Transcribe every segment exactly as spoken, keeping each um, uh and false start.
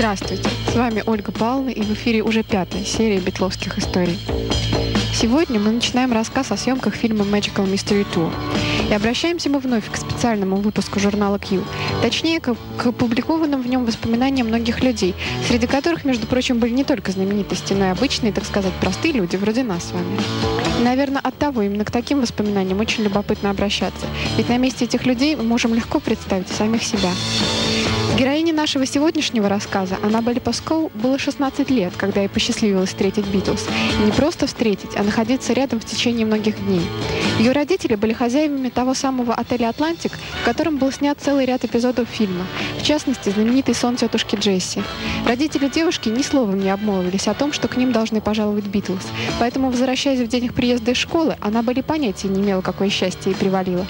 Здравствуйте, с вами Ольга Павловна, и в эфире уже пятая серия битловских историй. Сегодня мы начинаем рассказ о съемках фильма Magical Mystery Tour. И обращаемся мы вновь к специальному выпуску журнала Q, точнее, к, к опубликованным в нем воспоминаниям многих людей, среди которых, между прочим, были не только знаменитости, но и обычные, так сказать, простые люди, вроде нас с вами. И, наверное, оттого именно к таким воспоминаниям очень любопытно обращаться, ведь на месте этих людей мы можем легко представить самих себя. Героине нашего сегодняшнего рассказа, Аннабель Паскоу, было шестнадцать лет, когда ей посчастливилось встретить Битлз. И не просто встретить, а находиться рядом в течение многих дней. Ее родители были хозяевами того самого отеля «Атлантик», в котором был снят целый ряд эпизодов фильма, в частности, знаменитый «Сон тетушки Джесси». Родители девушки ни словом не обмолвились о том, что к ним должны пожаловать Битлз. Поэтому, возвращаясь в день их приезда из школы, Аннабель и понятия не имела, какое счастье ей привалило.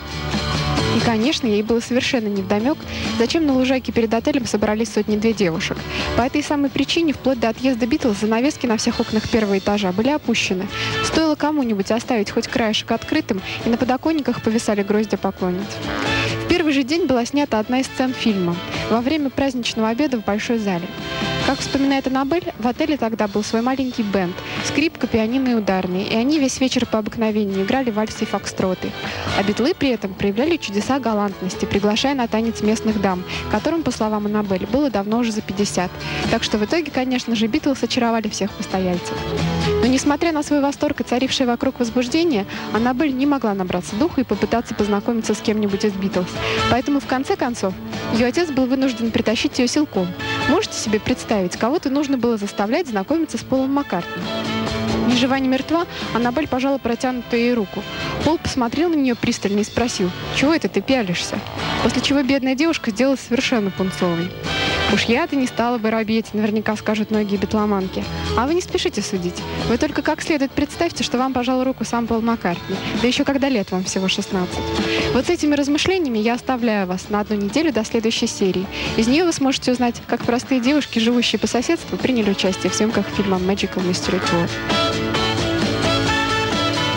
И, конечно, ей было совершенно невдомек, зачем на лужайке перед отелем собрались сотни-две девушек. По этой самой причине, вплоть до отъезда Битлз, занавески на всех окнах первого этажа были опущены. Стоило кому-нибудь оставить хоть краешек открытым, и на подоконниках повисали гроздья поклонниц. В первый же день была снята одна из сцен фильма во время праздничного обеда в большой зале. Как вспоминает Аннабель, в отеле тогда был свой маленький бенд, скрипка, пианино и ударные, и они весь вечер по обыкновению играли вальсы и фокстроты. А битлы при этом проявляли чудеса галантности, приглашая на танец местных дам, которым, по словам Аннабель, было давно уже за пятьдесят. Так что в итоге, конечно же, Битлз очаровали всех постояльцев. Но несмотря на свой восторг и царившее вокруг возбуждение, Аннабель не могла набраться духу и попытаться познакомиться с кем-нибудь из Битлз. Поэтому, в конце концов, ее отец был вынужден притащить ее силком. Можете себе представить, кого-то нужно было заставлять знакомиться с Полом Маккартни? Ни жива, ни мертва, Аннабель пожала протянутую ей руку. Пол посмотрел на нее пристально и спросил: «Чего это ты пялишься?» После чего бедная девушка сделалась совершенно пунцовой. «Уж я-то не стала бы робеть», наверняка скажут многие битломанки. А вы не спешите судить. Вы только как следует представьте, что вам пожал руку сам Пол Маккартни, да еще когда лет вам всего шестнадцать. Вот с этими размышлениями я оставляю вас на одну неделю до следующей серии. Из нее вы сможете узнать, как простые девушки, живущие по соседству, приняли участие в съемках фильма Magical Mystery Tour.